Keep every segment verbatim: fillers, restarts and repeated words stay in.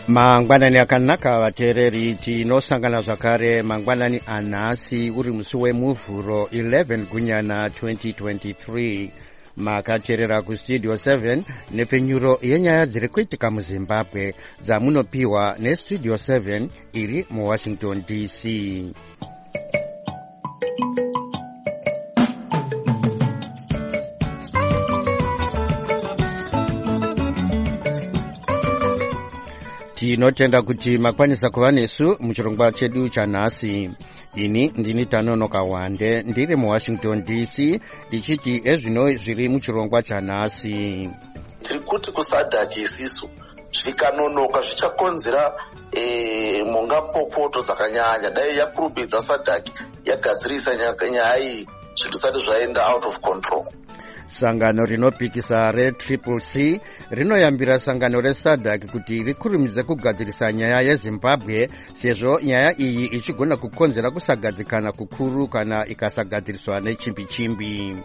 Mangwanani akanaka vateereri, tinosangana zvakare mangwanani anhasi uri musi wemuvhuro eleven gunyana twenty twenty-three. Makateerera kustudio seven nepfenyuro yenyaya dziri kuitika muZimbabwe dzamunopiwa nestudio seven iri muWashington D C. Tinotenda kuti makwanisa kuva nesu muchirongwa chedu chanhasi. Ini ndini Tanonoka Wande ndiri muWashington D C ndichiti ezvino zviri muchirongwa chanhasi. Tiri kuti kusadhaki isisu zvikanonoka zvichakonzera e, mungapopoto dzakanyanya. Dai yakurumidza sadhaki yagadzirisa nyaya iyi zvinhu zvisati zvaenda out of control. Sangano rinopikisa re-Triple C rinoyambira sangano reSADC kuti rikurumidze kugadzirisa nyaya yeZimbabwe sezvo nyaya iyi ichigona kukonzera kusagadzikana kukuru kana ikasagadziriswa nechimbi-chimbi.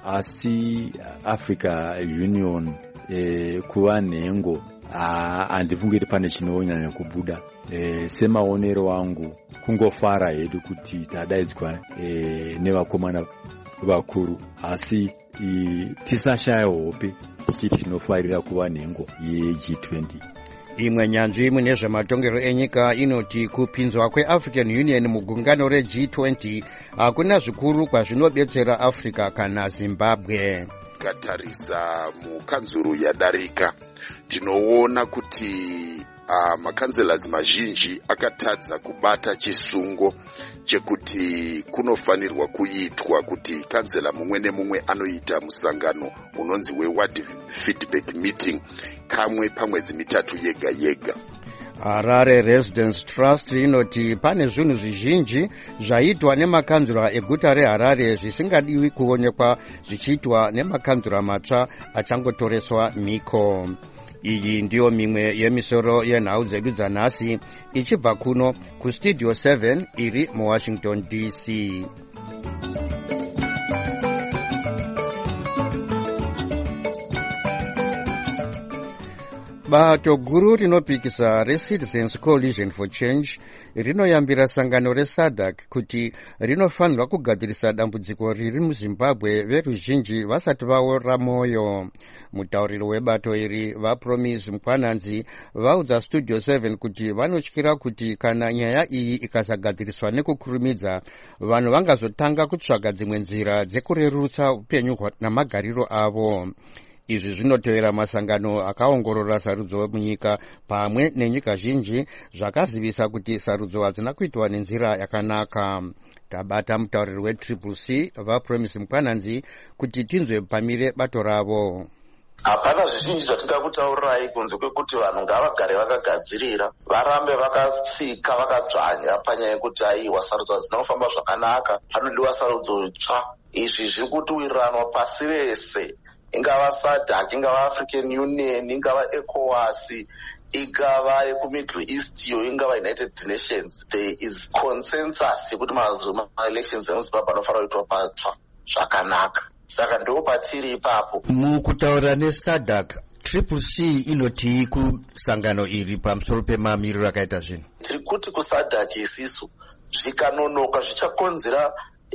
Asi Africa Union eh, kuva nhengo handifungiri pane chinonyanya kubuda. Eh, semaonero wangu kungofara hedu kuti tadaidzwa eh, nevakomana vakuru, asi tisashaya hope tichiti tinofarira kuva nhengo yeG twenty. Imwe nyanzvi mune zvematongero enyika inoti kupinzwa kweAfrican Union mugungano reG twenty hakuna zvikuru kwazvinobetsera Africa kana Zimbabwe. Katarisa mukanzuru yadarika tinoona kuti uh, makanzelazi mazhinji akatadza kubata chisungo chekuti kunofanirwa kuitwa kuti kanzela mumwe nemumwe anoita musangano unonzi weWorld Feedback Meeting kamwe pamwedzi mitatu yega yega. Harare Residence Trust inoti pane zvinhu zvizhinji zvaitwa nemakanzura eguta reHarare zvisingadiwi kuonekwa zvichiitwa nemakanzura matsva achangotoreswa mhiko. Iyi ndiyo mimwe yemisoro yenhau dzedu dzanhasi ichibva kuno kustudio seven iri muWashington D C. Bato guru rinopikisa reCitizens Coalition for Change rinoyambira sangano reSADC kuti rinofanirwa kugadzirisa dambudziko riri muZimbabwe veruzhinji vasati vaora moyo. Mutauriri webato iri vaPromise Mkwananzi vaudza Studio seven kuti vanotyira kuti kana nyaya iyi ikasagadziriswa nekukurumidza, vanhu vangazotanga kutsvaga dzimwe nzira dzekurerutsa upenyu namagariro avo. Izvi zvinotevera masangano akaongorora sarudzo munyika pamwe nenyika zhinji zvakazivisa kuti sarudzo hadzina kuitwa nenzira yakanaka. Tabata mutauriri weTriple C vaPromise Mkwananzi kuti tinzwe pamire bato ravo. Hapana zvizhinji zvatinga kutaurirai kunze kwekuti vanhu ngavagare vakagadzirira, varambe vakatsika vakadzvanya panyaya yekuti aiwa sarudzo hadzina kufamba zvakanaka, panodiwa sarudzo tsva. Izvi zviri kutiwiranwa pasi rese, ingava SADC, ingava African Union, ingava ECOWAS, ingava yekuMiddle East, yo ingava United Nations. There is consensus yekuti ma-elections emuZimbabwe anofanira kuitwa patsva zvakanaka. Saka ndo patiri ipapo. Mukutaura neSADC, Triple C inoti kusangano iri pamusoro pemamiriro akaita zvinhu. Tiri kuti kuSADC isisu zvikanonoka zvichakonzera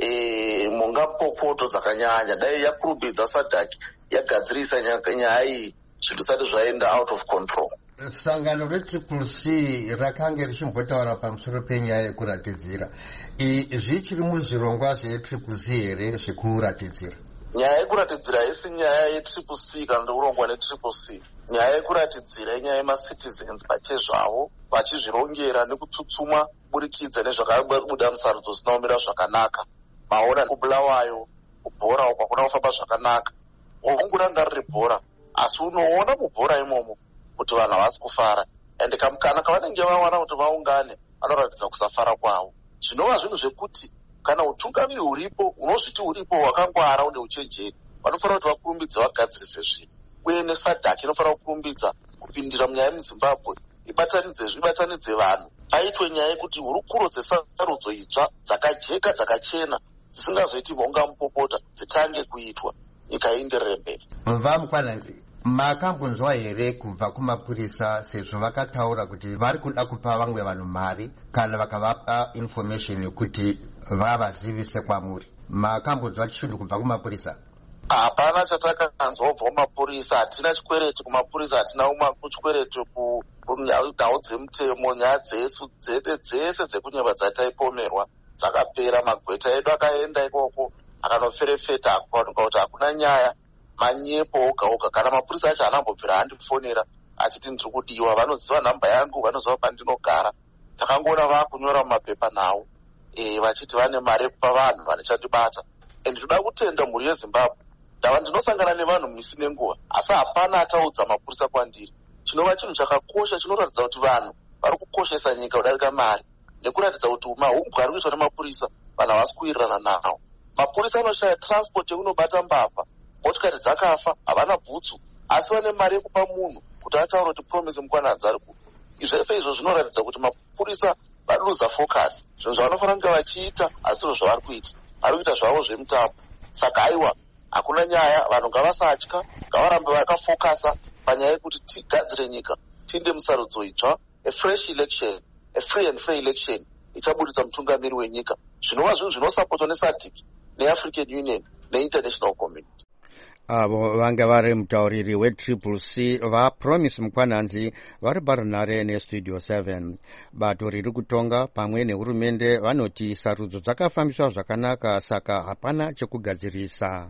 e, mungapopoto dzakanyanya. Dai yakurumidza SADC yagadzirisa nyaya iyi zvinhu zvisati zvaenda out of control. Sangano reTriple C rakange richimbotaura pamusoro penyaya yekuratidzira. Zvichiri muzvirongwa zveTriple C here zvekuratidzira? Nyaya yekuratidzira haisi nyaya yeTriple C kana ndokurongwa neTriple C. Nyaya yekuratidzira inyaya yemacitizens pachezvavo vachizvirongera nekutsutsuma kuburikidza nezvakabuda musarudzo zvisinaomira zvakanaka. Maona kubulawayo kubhora uko hakuna kufamba zvakanaka. Wonguranga riri bhora, asi unoona mubhora imomo kuti vanhu havasi kufara, ende kamukana kavanenge vawana kuti vaungane vanoratidza kusafara kwavo. Zvinova zvinhu zvekuti kana utungamiri huripo unozviti huripo wakangwara une uchenjeri, vanofanira kuti vakurumbidze vagadzirise zvinhu. Uye neSADC inofanira kukurumbidza kupindira munyaya yemuZimbabwe, ibatanidze ibatanidze vanhu, paitwe nyaya yekuti hurukuro dzesarudzo itsva dzakajeka dzakachena dzisingazoiti mhonga mupopota dzitange kuitwa, nyika ienderere mberi. VaMkwananzi, makambonzwa here kubva kumapurisa sezvo vakataura kuti vari kuda kupa vamwe vanhu mari kana vakavapa information yekuti vavazivise kwamuri? Makambonzwa chinhu kubva kumapurisa? Hapana chatakanzwa kubva kumapurisa. Hatina chikwereti kumapurisa, hatina chikwereti kunhau dzemutemo. Nyaya dzesu dzete dzese dzekunyeva dzataipomerwa dzakapera. Magweta edu akaenda ikoko akanoferefeta akaoneka kuti hakuna nyaya, manyepo oga oga. Kana mapurisa acho anambobvira andifonera achiti ndiri kudiwa, vanoziva nhamba yangu, vanoziva pandinogara. Takangoona vakunyora mumapepa nawo e, vachiti vane mari yekupa vanhu vanechandibata. And ndoda kutenda mhuri yeZimbabwe, ndava ndinosangana nevanhu misi nenguva, asi hapana ataudza mapurisa kwandiri. Chinova chinhu chakakosha, chinoratidza kuti vanhu vari kukoshesa nyika kudarika mari, nekuratidza kuti mahumbwe ari kuitwa nemapurisa vanhu havasi kuwirirana nawo. Mapurisa anoshaya transport yekunobata mbavha, motikari dzakafa, havana bhutsu, asi vane mari yekupa munhu kuti ataura kuti promise mukwanadzi ari kupa. Zvese izvo zvinoratidza kuti mapurisa valuza focus. Zvinhu zvavanofanira kunge vachiita asi zviro zvavari kuita, vari kuita zvavo zvemutambo. Saka aiwa, hakuna nyaya, vanhu ngavasatya, ngavarambe vakafokasa panyaya yekuti tigadzire nyika, tinde musarudzo itsva, a fresh election, a free and fair election ichaburitsa mutungamiri wenyika. Zvinova zvinhu zvinosapotwa neSADC neAfrican Union neinternational community. Avo vanga vari mutauriri wetriple C vaPromise Mukwananzi vari parunhare nestudio seven. Bato riri kutonga pamwe nehurumende vanoti sarudzo dzakafambiswa zvakanaka, saka hapana chekugadzirisa.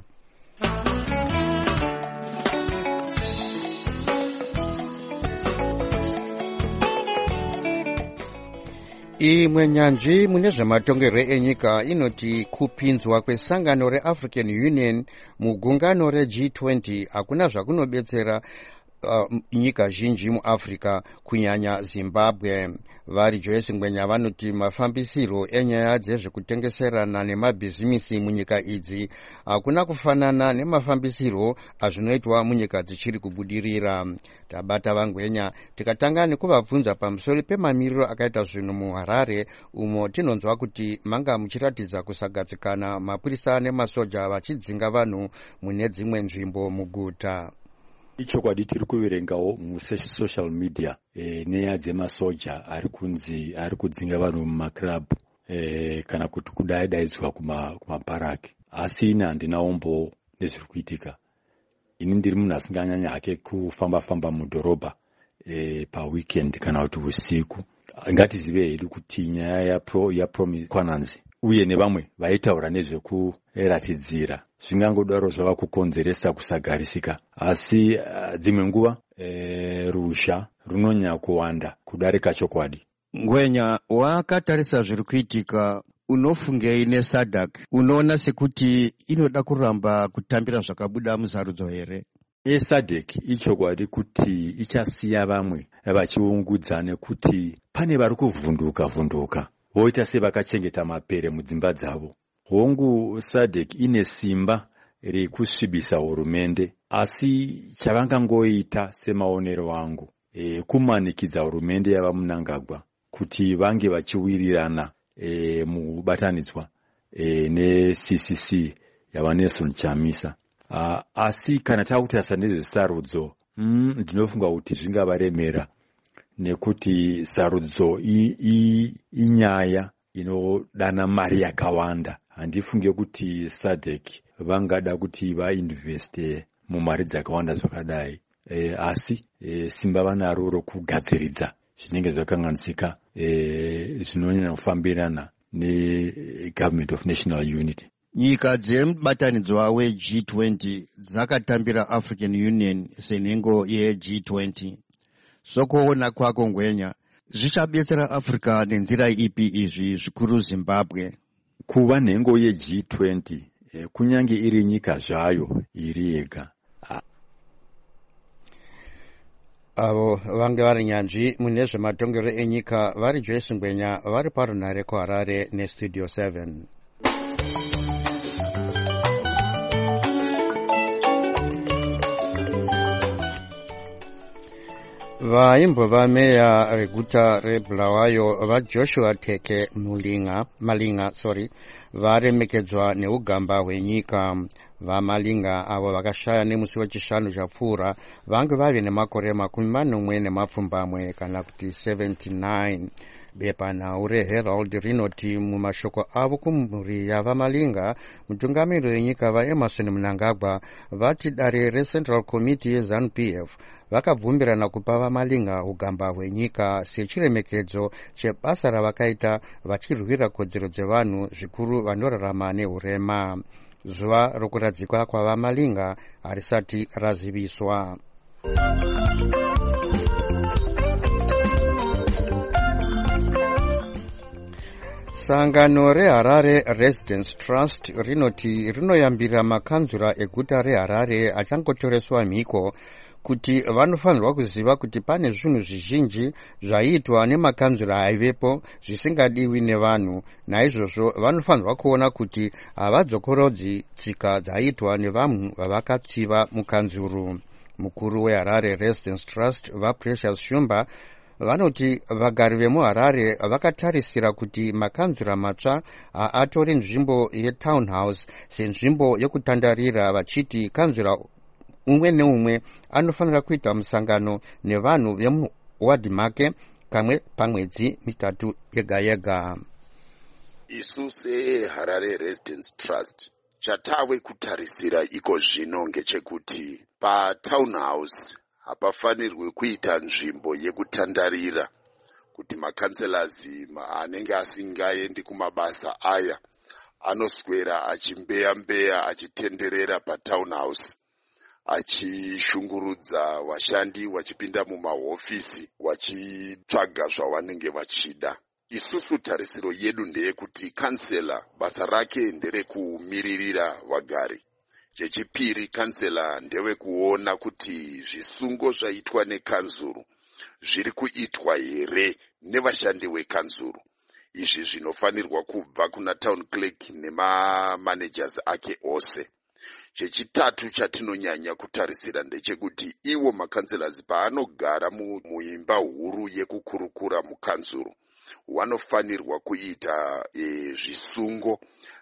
Imwe nyanzvi mune zvematongerwo enyika inoti kupinzwa kwesangano reAfrican Union mugungano reG twenty hakuna zvakunobetsera uh, nyika zhinji muAfrica, kunyanya Zimbabwe. Vari Joyce Ngwenya vanoti mafambisiro enyaya dzezvekutengeserana nemabhizimisi munyika idzi hakuna kufanana nemafambisiro azvinoitwa munyika dzichiri kubudirira. Tabata vaNgwenya tikatanga nekuvabvunza pamusoro pemamiriro akaita zvinhu muHarare, umo tinonzwa kuti manga muchiratidza kusagadzikana, mapurisa nemasoja vachidzinga vanhu mune dzimwe nzvimbo muguta. Ichokwadi tiri kuverengawo musocial media e, nenyaya dzemasoja ari kunzi ari kudzinga vanhu mumaklub e, kana kuti kudaidzwa kumaparaki. Asi ina handinaombo nezviri kuitika. Ini ndiri munhu asinganyanya hake kufamba famba mudhorobha e, paweekend kana kuti usiku. Ngatizive hedu kuti nyaya yaPromise Mukwananzi uye nevamwe vaitaura nezvekuratidzira zvingangodaro zvava kukonzeresa kusagarisika, asi uh, dzimwe nguva e, rusha runonyanya kuwanda kudarika chokwadi. Ngwenya, wakatarisa zviri kuitika, unofungei neSADC? Unoona sekuti inoda kuramba kutambira zvakabuda musarudzo here? eSADC ichokwadi kuti ichasiya vamwe vachiungudza nekuti pane vari kuvhunduka vhunduka voita sevakachengeta mapere mudzimba dzavo. Hongu SADC ine simba rekusvibisa hurumende, asi chavangangoita semaonero angu e, kumanikidza hurumende yava Mnangagwa kuti vange vachiwirirana e, mubatanidzwa e, neC C C yava Nelson Chamisa. Uh, asi kana takutarisa nezvesarudzo mm, ndinofunga kuti zvingavaremera, nekuti sarudzo inyaya inodana mari yakawanda. Handifunge kuti SADC vangada kuti vainveste mumari dzakawanda zvakadai, e, asi e, simba vanaro rokugadziridza zvinenge zvakanganisika e, zvinonyanya kufambirana neGovernment of National Unity. Nyika dzemubatanidzwa weG twenty dzakatambira African Union senhengo yeG twenty. Sokuona kwako Ngwenya, zvichabetsera Africa nenzira ipi izvi, zvikuru Zimbabwe? Kuva nhengo yeG twenty e, kunyange iri nyika zvayo iri yega. Avo vange vari nyanzvi mune zvematongerwo enyika vari Joyce Ngwenya vari parunhare kuHarare nestudio seven. Vaimbova meya reguta reBulawayo vaJoshua Teke Mulinga, Malinga sorry, varemekedzwa neugamba hwenyika. vamalinga avo vakashaya nemusi wechishanu chapfuura vange vave nemakore makumi manomwe nemapfumbamwe kana kuti seventy-nine. Bepanhau reHerald rinoti mumashoko avo kumhuri yavamalinga, mutungamiri wenyika vaEmerson Mnangagwa vati dare reCentral Committee yeZANU-P F vakabvumirana kupa vamalinga ugamba hwenyika sechiremekedzo chebasa ravakaita vachirwira kodzero dzevanhu zvikuru vanorarama neurema. Zuva rokuradzikwa kwavamalinga harisati raziviswa. Sangano reHarare Residents Trust rinoti rinoyambira makanzura eguta reHarare achangotoreswa mhiko kuti vanofanirwa kuziva kuti pane zvinhu zvizhinji zvaiitwa nemakanzura aivepo zvisingadiwi nevanhu. Naizvozvo vanofanirwa kuona kuti havadzokorodzi tsika dzaiitwa nevanhu vavakatsiva mukanzuru. Mukuru weHarare Residents Trust vaPrecious Shumba vanoti vagari vemuHarare vakatarisira kuti makanzura matsva aatore nzvimbo yetownhouse senzvimbo yekutandarira, vachiti kanzura umwe neumwe anofanira kuita musangano nevanhu vemuwadhi make kamwe pamwedzi mitatu yega yega. Isu seHarare Residents Trust chatave kutarisira iko zvino ngechekuti patownhouse hapafanirwi kuita nzvimbo yekutandarira kuti makanzelazi anenge asingaendi kumabasa aya anoswera achimbeya mbeya achitenderera patownhouse achishungurudza vashandi vachipinda mumahofisi vachitsvaga zvavanenge vachida. Isusu tarisiro yedu ndeyekuti kansela basa rake nderekumiririra vagari. Chechipiri, kansela ndewe kuona kuti zvisungo zvaitwa nekanzuru zviri kuitwa here nevashandi vekanzuru. Izvi zvinofanirwa kubva kuna town clerk nemamanagers ake ose. Chechitatu chatinonyanya kutarisira ndechekuti iwo makanzelazi paanogara muimba huru yekukurukura mukanzuru wanofanirwa kuita e, zvisungo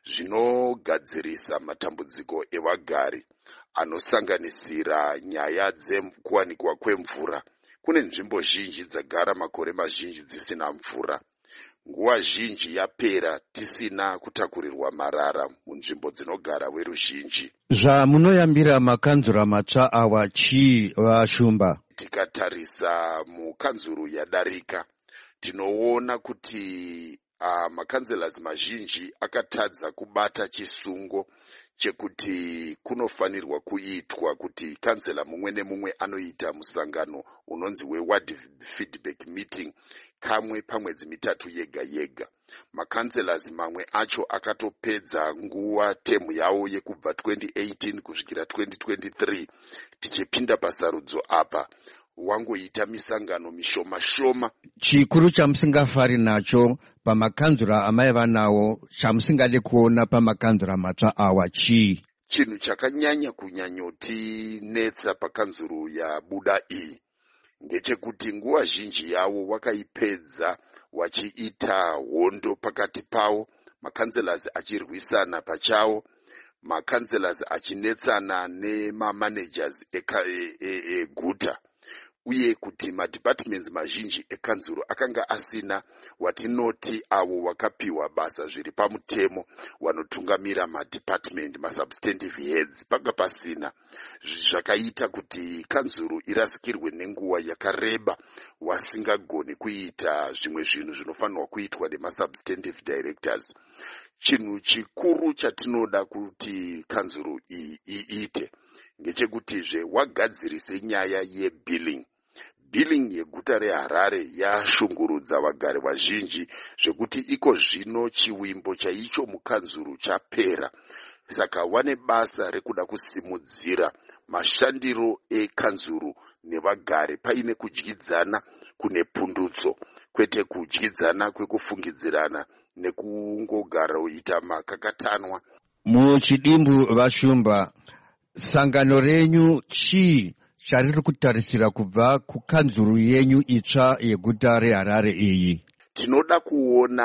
zvinogadzirisa matambudziko evagari anosanganisira nyaya dzekuwanikwa kwemvura. Kune nzvimbo zhinji dzagara makore mazhinji dzisina mvura. Nguva zhinji yapera tisina kutakurirwa marara munzvimbo dzinogara veruzhinji. Zvamunoyambira makanzura matsva awa chii vaShumba? Tikatarisa mukanzuru yadarika tinoona kuti uh, makanzelazi mazhinji akatadza kubata chisungo chekuti kunofanirwa kuitwa kuti kanzela mumwe nemumwe anoita musangano unonzi weward feedback meeting kamwe pamwedzi mitatu yega yega. Makanzelazi mamwe acho akatopedza nguva temu yavo yekubva twenty eighteen kusvikira twenty twenty-three tichipinda pasarudzo apa wangoita misangano mishoma shoma. Chikuru chamusingafari nacho pamakanzura amaiva nawo chamusingade kuona pamakanzura matsva awa chii? Chinhu chakanyanya kunyanyoti netsa pakanzuru yabuda iyi ngechekuti nguva zhinji yavo wakaipedza wachiita hondo pakati pavo, makanzelazi achirwisana pachawo, makanzelazi achinetsana nemamanagers eguta e, e, e, uye kuti madepartments mazhinji ekanzuru akanga asina watinoti avo wakapiwa basa zviri pamutemo wanotungamira madepartment masubstantive heads panga pasina. Zvakaita kuti kanzuru irasikirwe nenguva yakareba wasingagoni kuita zvimwe zvinhu zvinofanirwa kuitwa nemasubstantive directors. Chinhu chikuru chatinoda kuti kanzuru iite ngechekutizve wagadzirise nyaya yebilling. Billing yeguta reHarare yashungurudza vagari vazhinji zvekuti iko zvino chiwimbo chaicho mukanzuru chapera. Saka wane basa rekuda kusimudzira mashandiro ekanzuru nevagari paine kudyidzana kune pundutso, kwete kudyidzana kwekufungidzirana nekungogara uita makakatanwa. Muchidimbu vaShumba, sangano renyu chii chariri kutarisira kubva kukanzuru yenyu itsva yeguta reHarare iyi? Tinoda kuona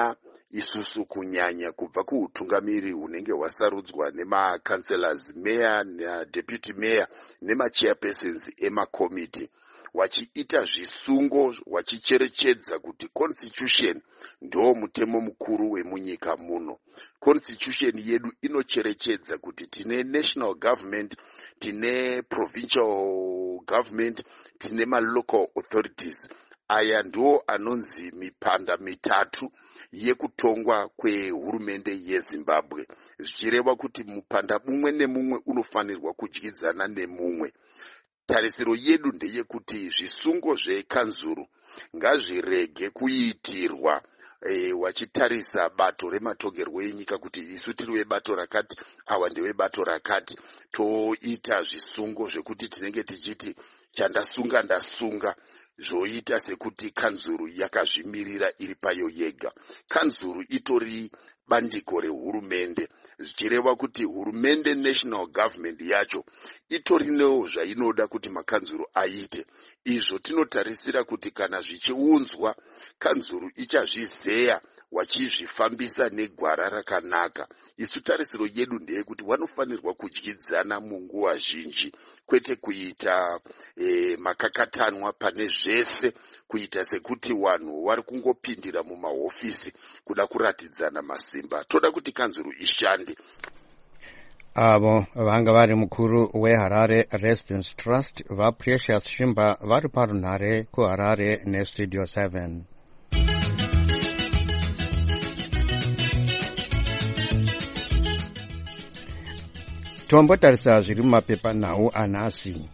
isusu kunyanya kubva kuutungamiri hunenge hwasarudzwa nemacancelors, mayor nadeputy mayor nemachairpersons emakomiti, wachiita zvisungo wachicherechedza kuti constitution ndo mutemo mukuru wemunyika muno. Constitution yedu inocherechedza kuti tine national government, tine provincial government, tine ma-local authorities. Aya ndo anonzi mipanda mitatu yekutongwa kwehurumende yeZimbabwe, zvichireva kuti mupanda mumwe nemumwe unofanirwa kudyidzana nemumwe. Tarisiro yedu ndeyekuti zvisungo zvekanzuru ngazvirege kuitirwa e, wachitarisa bato rematongerwo enyika kuti isu tiri webato rakati, awa ndewebato rakati, toita zvisungo zvekuti tinenge tichiti chandasunga ndasunga, zvoita sekuti kanzuru yakazvimirira iri payo yega. Kanzuru itori bandiko rehurumende, zvichireva kuti hurumende national government yacho itorinewo zvainoda kuti makanzuru aite. Izvo tinotarisira kuti kana zvichiunzwa, kanzuru ichazvizeya wachizvifambisa negwara rakanaka. Isu tarisiro yedu ndeyekuti wanofanirwa kudyidzana munguva zhinji, kwete kuita e, makakatanwa pane zvese, kuita sekuti vanhu vari kungopindira mumahofisi kuda kuratidzana masimba. Toda kuti kanzuru ishande. Avo vanga vari mukuru weHarare Residence Trust vaPrecious Shimba vari parunhare kuHarare neStudio seven. Tombotarisa zviri mumapepanhau anhasi.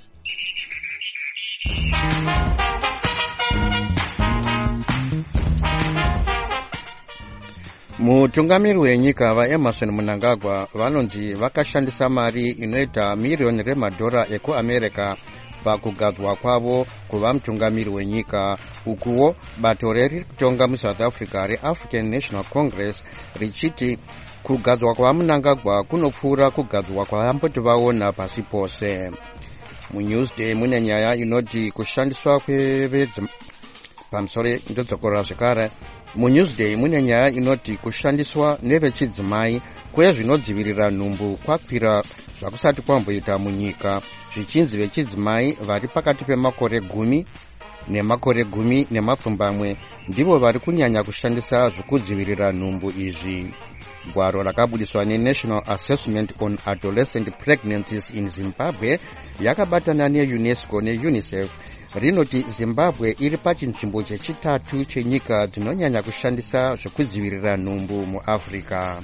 Mutungamiri wenyika vaEmerson Mnangagwa vanonzi vakashandisa mari inoita miriyoni remadhora ekuAmerica pakugadzwa kwavo kuva mutungamiri wenyika. Ukuwo bato riri kutonga muSouth Africa reAfrican National Congress richiti kugadzwa kwaMnangagwa kunopfuura kugadzwa kwavamboti vaona pasi pose. MuNewsday mune nyaya inoti kushandiswa kwevedzi pamusoro ndodzokora zvekare. MuNewsday mune nyaya inoti kushandiswa nevechidzimai kwezvinodzivirira nhumbu kwakwira zvakusati kwamboita munyika, zvichinzi vechidzimai vari pakati pemakore gumi nemakore gumi nemapfumbamwe ndivo vari kunyanya kushandisa zvokudzivirira nhumbu izvi. Gwaro rakabudiswa neNational Assessment on Adolescent Pregnancies in Zimbabwe yakabatana neUNESCO neUNICEF rinoti Zimbabwe iri pachinzvimbo chechitatu chenyika dzinonyanya kushandisa zvokudzivirira nhumbu muAfrica.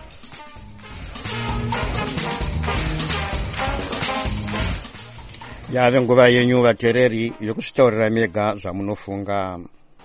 Yave nguva yenyu vatereri yokuzvitaurira mega zvamunofunga.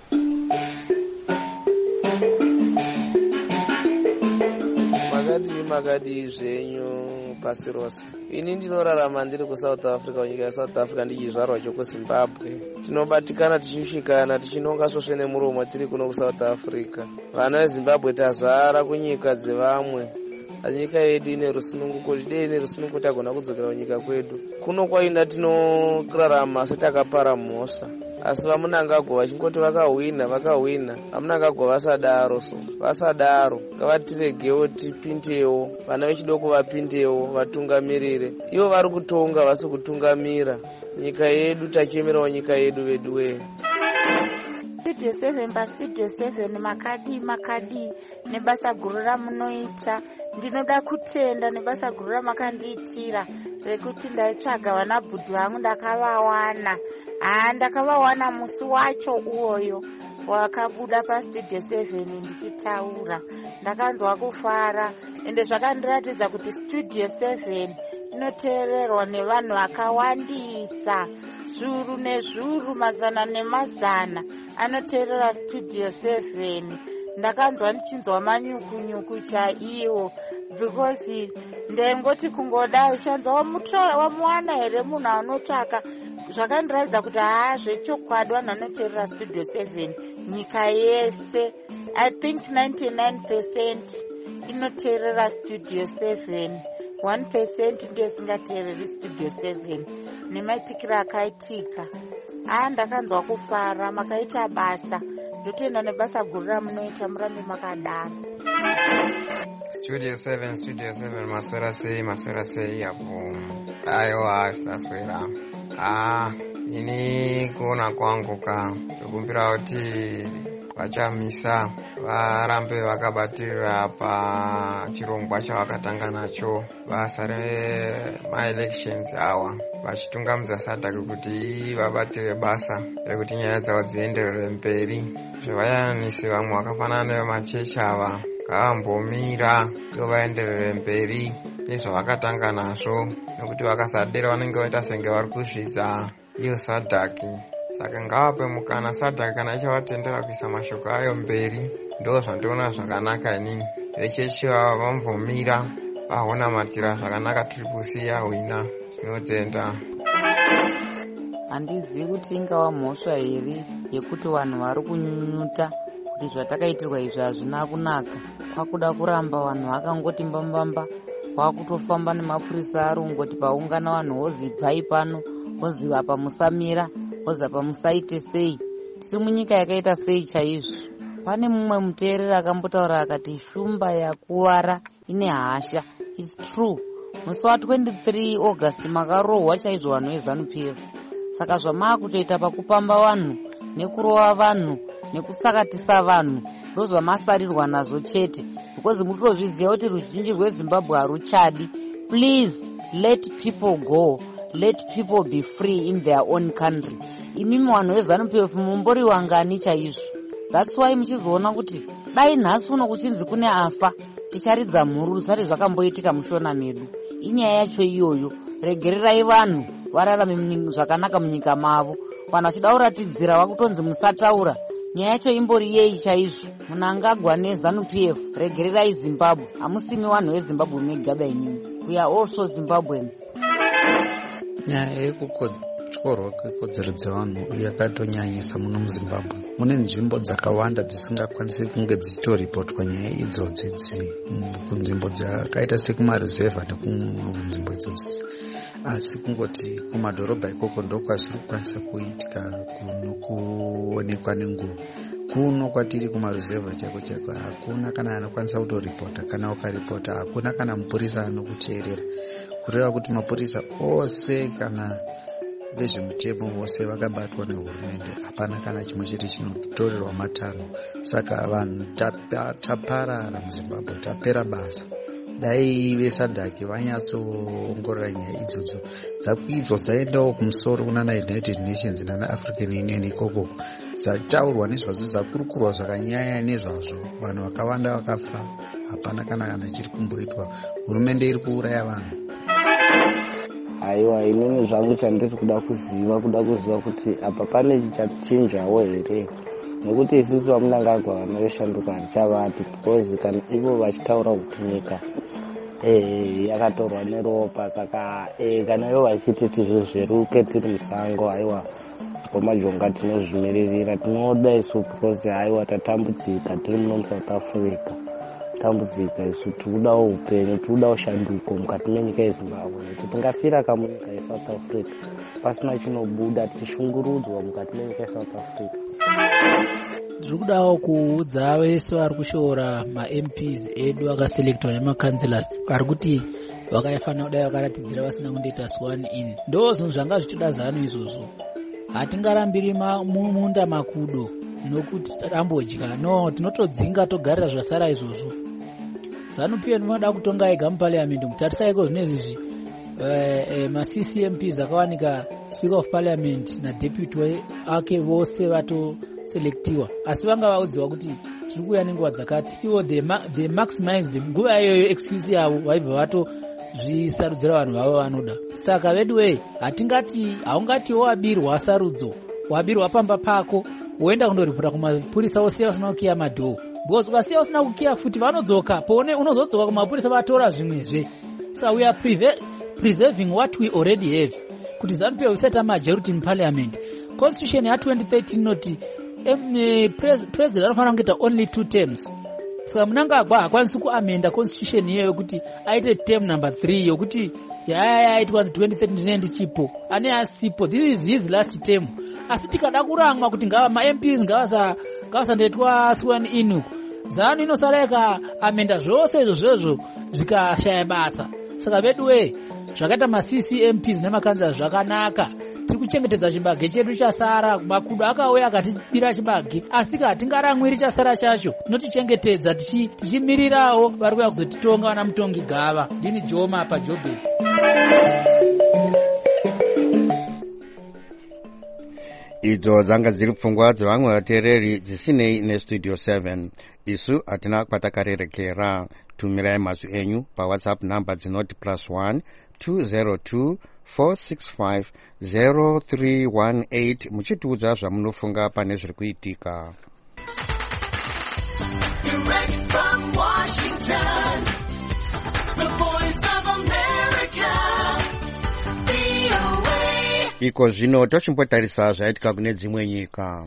Makadi makadi zvenyu pasi rose. Ini ndinorarama ndiri kuSouth Africa, nyika yaSouth Africa ndichizvarwa chokuZimbabwe. Tinobatikana tichisvikana tichinonga svosve nemuromo tiri kuno kuSouth Africa. Vana veZimbabwe tazara kunyika dzevamwe. Nyika yedu ine rusununguko, chidei ine rusununguko tagona kudzokera kunyika kwedu. Kuno kwaina tinorarama setakapara mhosva. Asi vaMnangagwa vachingoti vakahwina vakahwina, vaMnangagwa vasadaro, so vasadaro ngavatiregewo tipindewo, vana vechidoko vapindewo vatungamirire. Ivo vari kutonga vasi kutungamira nyika yedu, tachiemerawo nyika yedu vedu we. Studio seven pa Studio seven makadi makadi nebasa guru ramunoita. Ndinoda kutenda nebasa guru ramakandiitira rekuti ndaitsvaga vana bhudhu vangu ndakavawana. Ah, ndakavawana musi wacho uwoyo wakabuda pa Studio seven ndichitaura. Ndakanzwa kufara ende zvakandiratidza kuti Studio seven inoteererwa nevanhu vakawandisa, zviuru nezviuru, mazana nemazana anoteerera Studio seven. Ndakanzwa ndichinzwa manyukunyuku chaiwo because ndengoti kungoda uchanzwa wamutora wamuwana here munhu anotsvaka. Zvakandiratidza kuti haa zvechokwadi vanhu vanoteerera Studio seven nyika yese. I think ninety-nine percent inoteerera Studio seven, one percent ndiyo isingateereri Studio seven nemaitikiro akaitika. Ah, ndakanzwa kufara, makaita basa ndotoenda nebasa guru ramunoita murambe makadaro. Studio seven, Studio seven, maswera sei, maswera sei hapo. Aiwa, sitaswera. Ah, ini kuona kwangu ka kukumbira kuti vachamisa varambe vakabatirira pa chirongwa chavakatanga nacho basa rema-elections awa, vachitungamidza sadhak kuti vabatire basa rekuti nyaya dzavo dzienderere mberi. Zvevayanisi vamwe vakafanana nevemachechi ava ngavambomira ivo vaenderere mberi nezvavakatanga nazvo, nekuti vakasadera vanenge vaita senge vari kuzvidza iyo sadhaki. Saka ngavape mukana sadhaki kana ichavatendera kuisa mashoko ayo mberi. Ndo zvandiona zvakanaka inini. Vechechi vava vambomira vahonamatira zvakanaka triple C yahwina. Tinotenda. Handizivi kuti ingava mhosva here yekuti vanhu vari kunyunyuta kuti zvatakaitirwa izvi hazvina kunaka. Kwakuda kuramba vanhu vakangoti mbambamba, wakutofamba nemapurisa ari ungoti paungana vanhu wozi bvai pano, wozi apa musamira, wozi apa musaite sei. Tiri munyika yakaita sei chaizvo? Pane mumwe muteereri akambotaura akati shumba yakuvara ine hasha. It's true. Musi wa twenty-three August makarohwa chaizvo vanhu veZANU-P F. Saka zvamaakutoita pakupamba vanhu nekurova vanhu nekusakatisa vanhu ndozvamasarirwa nazvo chete, because mutozviziva kuti ruzhinji rweZimbabwe haruchadi. Please let people go, let people be free in their own country. Imimi vanhu veZANU-P F mumbori wangani chaizvo. That's why muchizoona kuti dai nhasi uno kuchinzi kune afa ticharidza mhuru rusati zvakamboitika mushona medu. Inyaya yacho iyoyo. Regererai vanhu vararame zvakanaka munyika mavo. Vanhu vachida kuratidzira vakutonzi musataura. Nyaya yacho imbori yei chaizvo. Munhu angagwa neZANU-P F. Regererai Zimbabwe. Hamusimi vanhu veZimbabwe megaba inyini. We are also Zimbabweans. Nyaya yekutyorwa kwekodzero dzevanhu yakatonyanyisa muno muZimbabwe. Mune nzvimbo dzakawanda dzisingakwanisi kunge dzichitoripotwa nyaya idzodzi kunzvimbo dzakaita sekumaruzevha nekunzvimbo idzodzi, asi kungoti kumadhorobha ikoko ndokwazviri kukwanisa kuitika kuonekwa nenguva. Kuno kwatiri kumaruzevha chaiko chaiko hakuna kana anokwanisa kutoripota. Kana ukaripota hakuna kana mupurisa anokuteerera, kureva kuti mapurisa ose kana vezvemutemo vose vakabatwa nehurumende. Hapana kana chimwe chete chinotorerwa matano. Saka vanhu taparara muZimbabwe, tapera basa. Dai vesadhaki vanyatsoongorora nyaya idzodzo dzakuidzwa dzaendawo kumusoro kuna United Nations nana African Union ikoko, dzataurwa nezvazvo, dzakurukurwa zvakanyanya nezvazvo. Vanhu vakawanda vakafa, hapana kana kana chiri kumboitwa. Hurumende iri kuuraya vanhu. Aiwa, inini zvangu chandiri kuda kuziva kuda kuziva kuti apa pane chichinjawo here, nekuti isusu vamunangagwa vana veshanduka hatichavati, because kana ivo vachitaura kuti nyika eh yakatorwa neropa. Saka eh kana ivo vachititi zvezveruke tiri musango, aiwa komajonga tinozvimiririra, tinoda isu because aiwa tatambudzika tiri muno muSouth Africa. Tambudzika isu tikudawo upenyu, tikudawo shanduko mukati menyika yeZimbabwe, nekuti tingafira kamunyika yeSouth Africa pasina chinobuda tichishungurudzwa mukati menyika yeSouth Africa. Ndiri kudawo kuudza vese vari kushora ma-M Ps edu akaselektwa nemakanselas ari kuti vakafanira kudai vakaratidzira vasina kundoita sworn in. Ndo zvinhu zvanga zvichida ZANU izvozvo. Hatingarambiri munda makudo nokuti tambodya. No, tinotodzinga togarira zvasara izvozvo. ZANU-P F vanoda kutonga ega muparliament. Mutarisaiko zvinezvi ma-C C M Ps akawanika Speaker of Parliament na deputy ake vose vatoselektiwa, asi vanga vaudziwa kuti tiri kuuya nenguva dzakati. Ivo they maximized nguva iyoyo excuse yavo, vaibva vatozvisarudzira vanhu vavo vanoda. Saka veduwe, hatingati haungatiwo wabirwa sarudzo, wabirwa pamba pako woenda kundoripota kumapurisa wose vasina kukiya madhoo, because ukasiya vasina kukiya futi vanodzoka pone unozodzoka kumapurisa vatora zvimwezve. Saka we are preserving what we already have. Kuti ZANU-P F isati majority in parliament. Constitution ya twenty thirteen noti um, president anofanira kuita only two terms. Saka Mnangagwa hakwanisi kuamenda constitution iyoyo kuti aite term number three yokuti yaya it was twenty thirteen ndichipo ane asipo, this is his last term. Asi tikada kurangwa kuti ngava ma-M Ps ngava kasandoitwa sworn in zanu inosareka amenda zvose izvo zvezvo zvikashaya basa. Saka veduwe zvakaita ma-C C M Ps nemakanzera zvakanaka. Tiri kuchengetedza chibage chedu chasara. Makudo akauya akatibira chibage asi hatingaramwiri chasara chacho. Tinotichengetedza tichimirirawo vari kuuya kuzotitonga vana mutongi gava. Ndini Joma paJoburg. Idzo dzanga dziri pfungwa dzevamwe vateereri dzisinei nestudio seven. Isu hatina kwatakarerekera. Tumirai mazwi enyu pawhatsapp number dzinoti plus one two zero two four six five zero three one eight muchitiudza zvamunofunga pane zviri kuitika. Direct from Washington, the voice of America, V O A. Iko zvino tochimbotarisa zvaitika kune dzimwe nyika.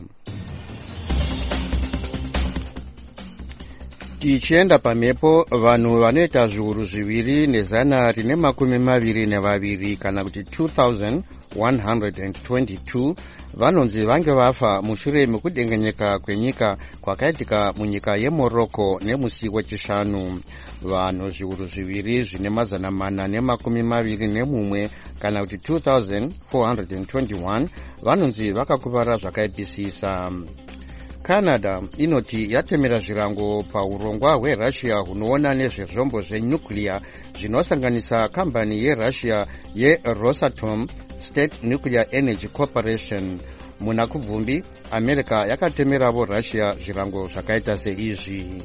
Tichienda pamhepo, vanhu vanoita zviuru zviviri nezana rine makumi maviri nevaviri kana kuti two thousand one hundred twenty-two vanonzi vange vafa mushure mekudengenyeka kwenyika kwakaitika munyika yeMorocco nemusi wechishanu. Vanhu zviuru zviviri zvine mazana mana nemakumi maviri nemumwe kana kuti two thousand four hundred twenty-one vanonzi vakakuvara zvakaipisisa. Canada inoti yatemera zvirango paurongwa hweRussia hunoona nezvezvombo zvenuclear zvinosanganisa kambani yeRussia yeRosatom State Nuclear Energy Corporation. Muna kubvumbi, America yakatemeravo Russia zvirango zvakaita seizvi.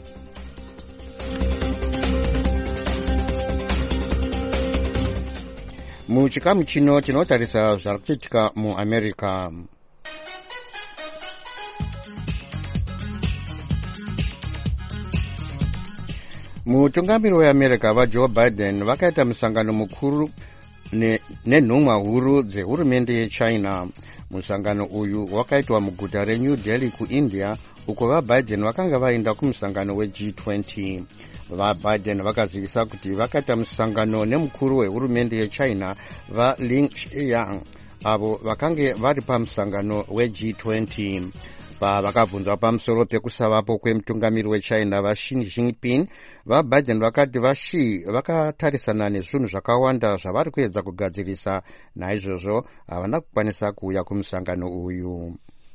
Muchikamu chino tinotarisa zvarikuitika muAmerica. Mutungamiri weAmerica vaJoe Biden vakaita musangano mukuru nenhumwa huru dzehurumende yeChina. Musangano uyu wakaitwa muguta reNew Delhi kuIndia, uko vaBiden vakanga vaenda kumusangano weG twenty. VaBiden vakazivisa kuti vakaita musangano nemukuru wehurumende yeChina vaLin Shiyang, avo vakange vari pamusangano weG twenty. Pavakabvunzwa pamusoro pekusavapo kwemutungamiri weChina vaXi Jinping, vaBiden vakati vaXi vakatarisana nezvinhu zvakawanda zvavari kuedza kugadzirisa, naizvozvo havana kukwanisa kuuya kumusangano uyu.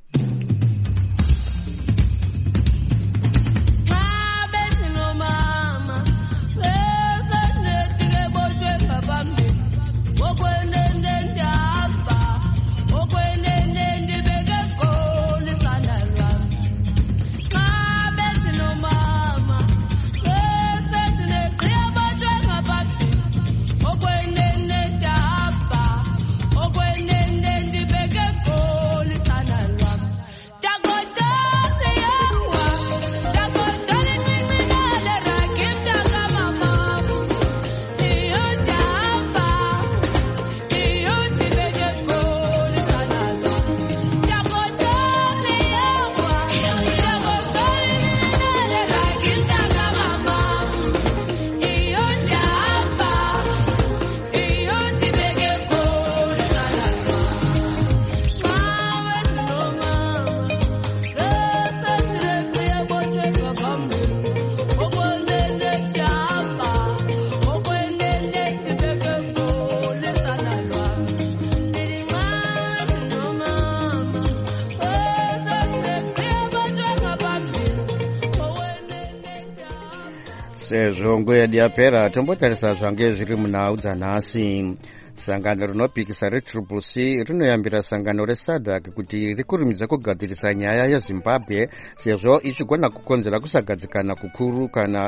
Sezvo nguva yedu yapera, tombotarisa zvange zviri munhau dzanhasi. Sangano rinopikisa reTriple C rinoyambira sangano reSADC kuti rikurumidza kugadzirisa nyaya yeZimbabwe sezvo ichigona kukonzera kusagadzikana kukuru kana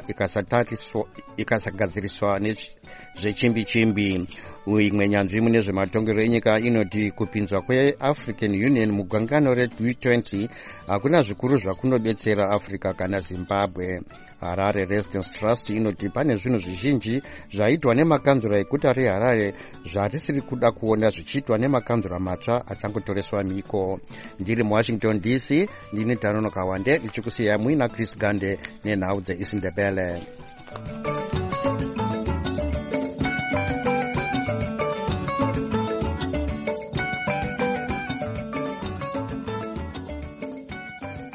ikasagadziriswa nezvechimbi-chimbi. Imwe nyanzvi mune zvematongero enyika inoti kupinzwa kweAfrican Union mugangano reG twenty hakuna zvikuru zvakunobetsera Africa kana Zimbabwe. Harare Residence Trust inoti pane zvinhu zvizhinji zvaitwa nemakanzura eguta reHarare zvatisiri kuda kuona zvichiitwa nemakanzura matsva achangotoreswa miko. Ndiri muWashington D C, ndini Tanono Kawande ndichikusiyai muina Chris Gande nenhau dzeIsindebele.